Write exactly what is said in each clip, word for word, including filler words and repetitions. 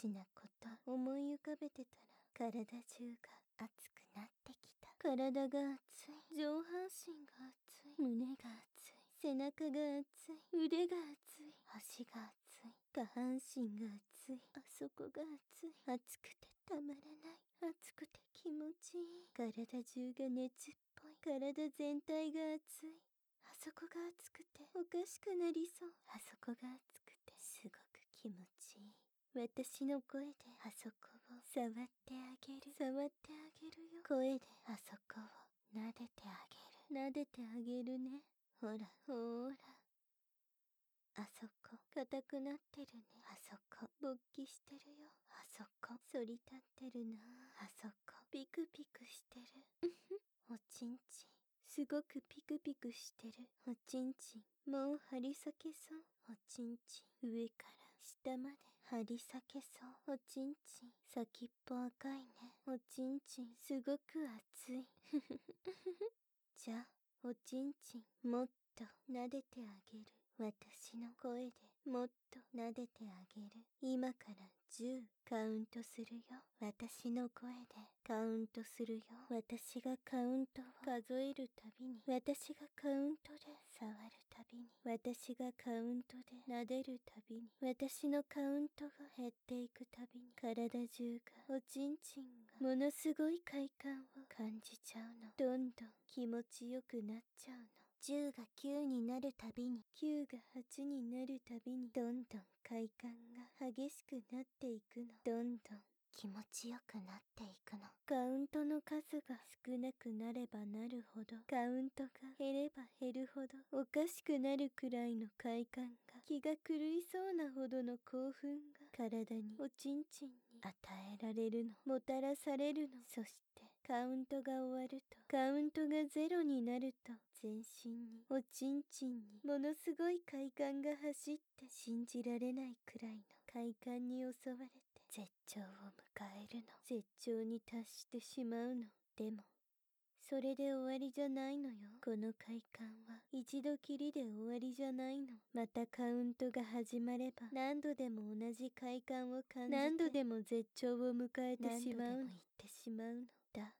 しなこと思い浮かべてたら、体中が熱くなってきた。体が熱い、上半身が熱い、胸が熱い、背中が熱い、腕が熱い、足が熱い、下半身が熱い、あそこが熱い。熱くてたまらない、熱くて気持ちいい。体中が熱っぽい、体全体が熱い。あそこが熱くておかしくなりそう。あそこが熱くてすごく気持ちいい。私の声であそこを触ってあげる。触ってあげるよ。声であそこを撫でてあげる。撫でてあげるね。ほらほら。あそこ硬くなってるね。あそこ勃起してるよ。あそこ反り立ってるな。あそこピクピクしてる。おちんちんすごくピクピクしてる。おちんちんもう張り裂けそう。おちんちん上から下まで張り裂けそう。おちんちん先っぽ赤いね。おちんちんすごく熱い。じゃあおちんちんもっと撫でてあげる。私の声でもっと撫でてあげる。今からじゅうカウントするよ。私の声でカウントするよ。私がカウントを数えるたびに、私がカウントで触るたびに、私がカウントで撫でるたびに、私のカウントが減っていくたびに、体中がおちんちんがものすごい快感を感じちゃうの。どんどん気持ちよくなっちゃうの。じゅうがきゅうになるたびに、きゅうがはちになるたびに、どんどん快感が激しくなっていくの。どんどん気持ちよくなっていくの。カウントの数が少なくなればなるほど、カウントが減れば減るほど、おかしくなるくらいの快感が、気が狂いそうなほどの興奮が、体におちんちんに与えられるの。もたらされるの。そしてカウントが終わると、カウントがゼロになると、全身におちんちんにものすごい快感が走って、信じられないくらいの快感に襲われて絶頂を迎えるの。絶頂に達してしまうの。でもそれで終わりじゃないのよ。この快感は一度きりで終わりじゃないの。またカウントが始まれば、何度でも同じ快感を感じて、何度でも絶頂を迎えてしまうの。何度でも言ってしまうの。だ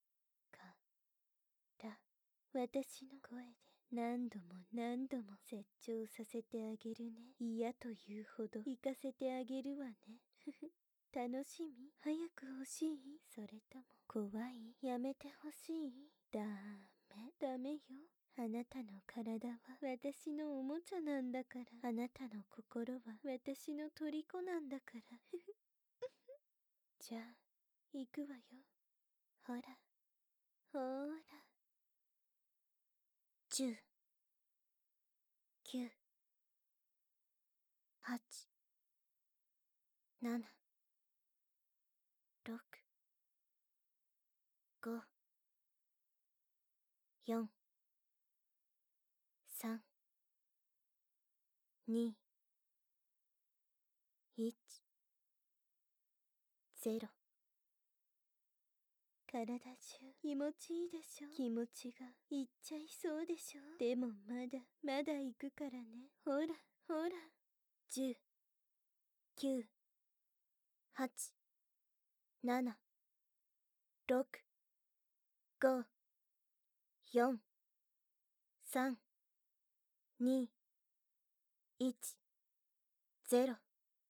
から私の声で何度も何度も絶頂させてあげるね。嫌というほど行かせてあげるわね。ふふ。楽しみ？早く欲しい？それとも怖い？やめてほしい？ダメダメよ。あなたの体は私のおもちゃなんだから。あなたの心は私の虜なんだから。じゃあ行くわよ。ほらほーら。じゅう、きゅう、はち、なな、ろく、ご、よん、さん、に、いち、ゼロ。体中気持ちいいでしょ。気持ちがいっちゃいそうでしょ。でもまだまだ行くからね。ほらほら。じゅう、きゅう、はち、なな、ろく、ご、よん、さん、に、いち、ゼロ。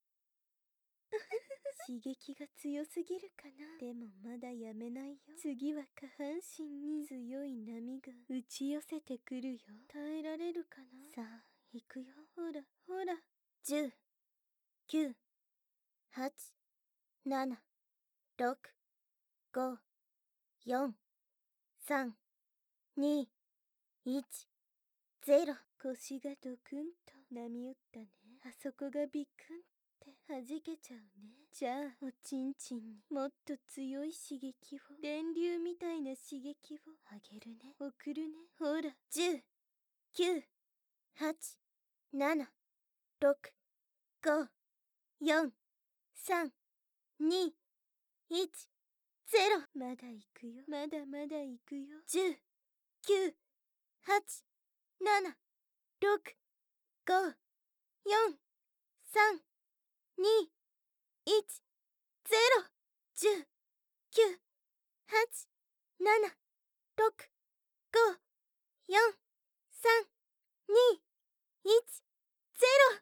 刺激が強すぎるかな。でもまだやめないよ。次は下半身に強い波が打ち寄せてくるよ。耐えられるかな。さあ行くよ。ほらほら。じゅう、きゅう、はち、なな、ろく、ご、よん、さん、に、いち、ゼロ。腰がドクンと波打ったね。あそこがビクンって弾けちゃうね。じゃあおちんちんにもっと強い刺激を、電流みたいな刺激をあげるね。送るね。ほら。じゅう、きゅう、はち、なな、ろく、ご、よん、さん、に、いち、ゼロ。まだ行くよ。まだまだ行くよ。じゅう、きゅう、はち、なな、ろく、ご、よん、さん、に、いち、 ゼロ、じゅう、きゅう、はち、なな、ろく、ご、よん、さん、に、いち、ゼロ。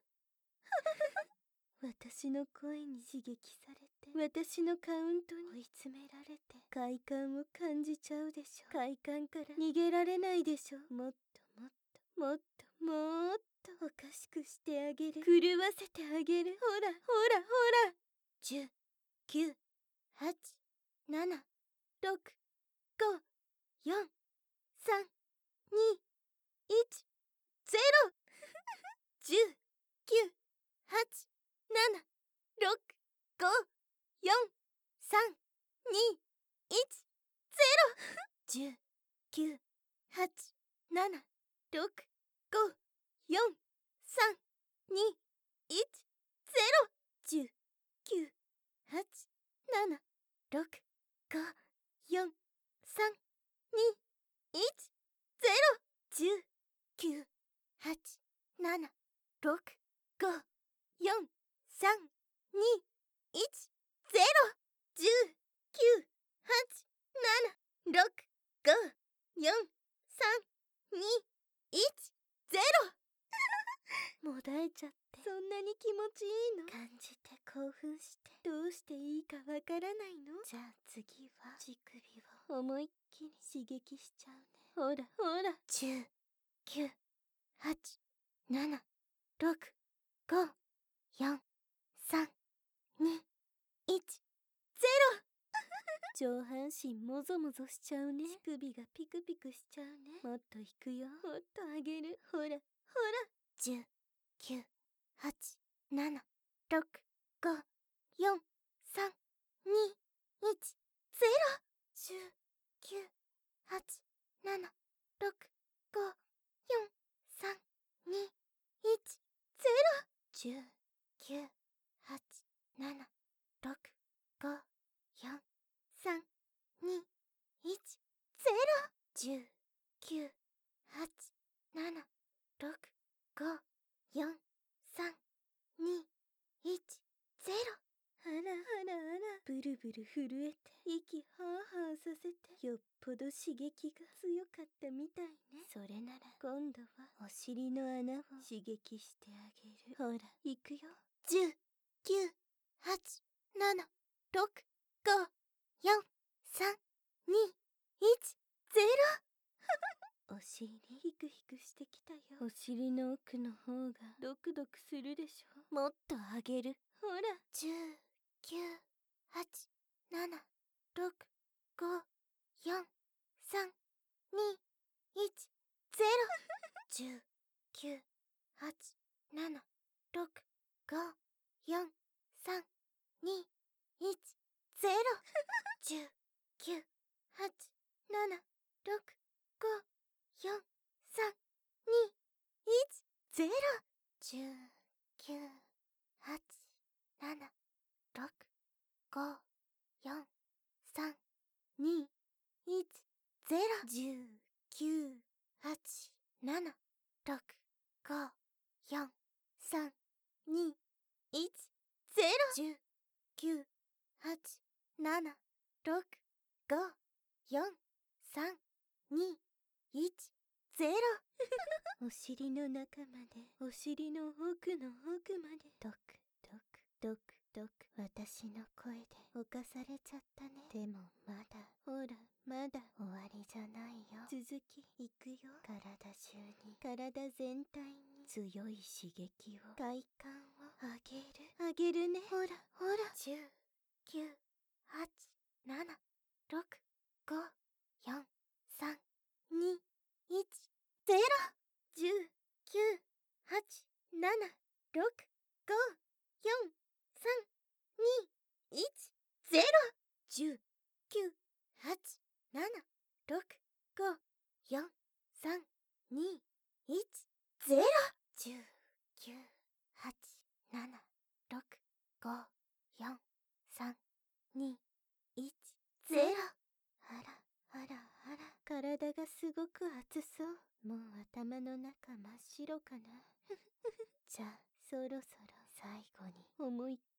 私の声に刺激されて、私のカウントに追い詰められて、快感を感じちゃうでしょ。快感から逃げられないでしょ。もっともっともっともっとおかしくしてあげる。狂わせてあげる。ほらほらほら。じゅう、きゅう、はち、なな、ろく、ご、よん、さん、に、いち、ゼロ。じゅう、きゅう、はち、なな、ろく、ご、よん、さん、に、いち、ゼロ。じゅう、きゅう、はち、なな、ろく、ご、よん、さん、に、いち、ゼロ。じゅう、きゅう、はち、なな、ろく、ご、よん、さん、に、いち、ゼロ。じゅう、きゅう、はち、なな、ろく、ご、よん、さん、に、いち、ゼロ。じゅう、きゅう、はち、なな、ろく、ご、よん、さん、に、いち、ゼロ。もだえちゃって。そんなに気持ちいいの？感じて興奮してどうしていいかわからないの？じゃあ次は乳首を思いっきり刺激しちゃうね。ほらほら。じゅう、きゅう、はち、なな、ろく、ご、よん、さん、に、いち、ゼロ。上半身もぞもぞしちゃうね。乳首がピクピクしちゃうね。もっといくよ。もっとあげる。ほらほら。じゅう、きゅう、はち、なな、ろく、ご、よん、さん、に、いち、ゼロ。じゅう、きゅう、はち、なな、ろく、ご、よん、さん、に、いち、ゼロ。じゅう、きゅう、はち、なな、ろく、ご、よん、さん、に、いち、ゼロ。じゅう、きゅう、はち、なな、ろく、ご、よん、さん、に、いち、ゼロ。あらあらあら。ブルブル震えて息ハーハーさせて、よっぽど刺激が強かったみたいね。それなら今度はお尻の穴を刺激してあげる。ほら行くよ。じゅう、きゅう、はち、なな、ろく、ご、よん、さん、に、いち、ゼロ。お尻ヒクヒクしてきたよ。お尻の奥の方がドクドクするでしょ。もっとあげる。ほら。じゅう、きゅう、はち、なな、ろく、ご、よん、さん、に、いち、ゼロ。じゅう、きゅう、はち、なな、ろく、ご、よん、さん、に、いち、ゼロ。じゅう、きゅう、はち、なな、ろく、ご、よん、さん、に、いち、ゼロ。じゅう、きゅう、はち、なな、ろく、ご、よん、さん、に、いち、ゼロ。じゅう、きゅう、はち、なな、ろく、ご、よん、さん、に、いち、ゼロ。じゅう、きゅう、はち、なな、ろく、ご、よん、さん、に、いち、ゼロ。お尻の中まで、お尻の奥の奥まで、ドクドクドクドク。私の声で侵されちゃったね。でもまだ、ほらまだ終わりじゃないよ。続きいくよ。体中に、体全体に強い刺激を、快感をあげるあげるね。ほらほら。じゅう、きゅう、はち、なな、ろく、ご、よん、さん、に、いち、ゼロ。じゅう、きゅう、はち、なな、ろく、ご、よん、さん、に、いち、ゼロ。じゅう、きゅう、はち、なな、ろく、ご、よん、さん、に、いち、ゼロ。じゅう、きゅう、はち、なな、ろく、ご、よん、さん、に、いち、ゼロ。あらあらあら。体がすごく熱そう。もう頭の中真っ白かな。じゃあそろそろ最後に思いっ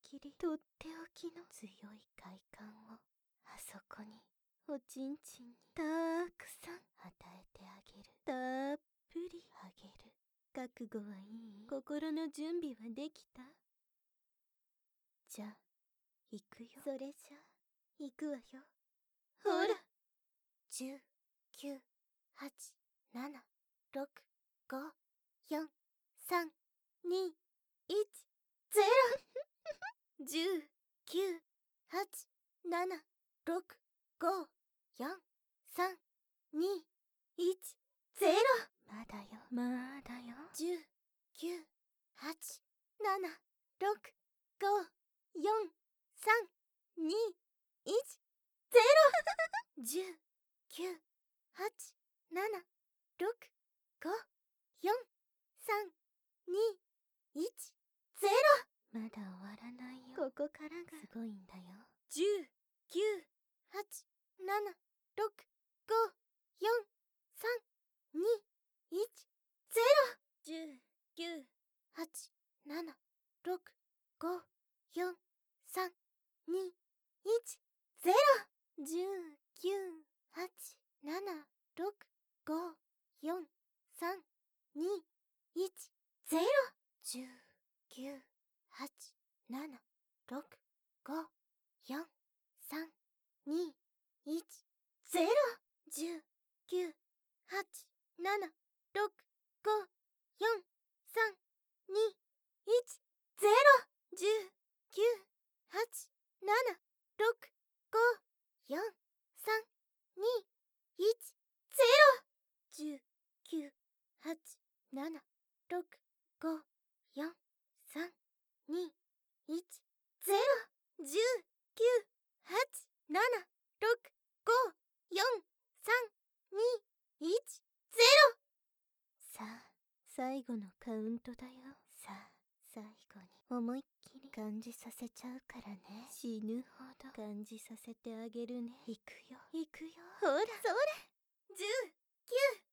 きりとっておきの強い快感をあそこにおちんちんにたくさん与えてあげる。たっぷりあげる。覚悟はいい？心の準備はできた？じゃあ行くよ。それじゃ行くわよ。ほら。じゅう、きゅう、はち、なな、ろく、ご、よん、さん、に、いち、ゼロ じゅう、きゅう、はち、なな、ろく、ご、よん、さん、に、いち、ゼロ。まだよ、まだよ。じゅう、きゅう、はち、なな、ろく、ご、よん、さん、に、いち、ゼロ じゅう、きゅう、はち、なな、ろく、ご、よん、さん、に、いち、ゼロ。まだ終わらないよ。ここからがすごいんだよ。じゅう、きゅう、はち、なな、ろく、ご、よん、さん、に、いち、ゼロ。じゅう、きゅう、はち、なな、ろく、ご、よん、さん、に、いち、ゼロ。じゅう、きゅう、はち、なな、ろく、ご、よん、さん、に、いち、ゼロ。じゅう、きゅう、はち、なな、ろく、ご、よん、さん、に、いち、ゼロ。じゅう、きゅう、はち、なな、ろく、ご、よん、さん、に、いち、ゼロ。じゅう、きゅう、はち、なな、ろく、ご、よん、さん、に、いち、ゼロ。じゅう、きゅう、はち、なな、ろく、ご、よん、さん、に、いち、ゼロ。じゅう、きゅう、はち、なな、ろく、ご、よん、さん、に、いち、ゼロ。さあ、最後のカウントだよ。さあ、最後に思いっきり感じさせちゃうからね。死ぬほど感じさせてあげるね。いくよ、いくよ。ほら、それ。じゅう、きゅう、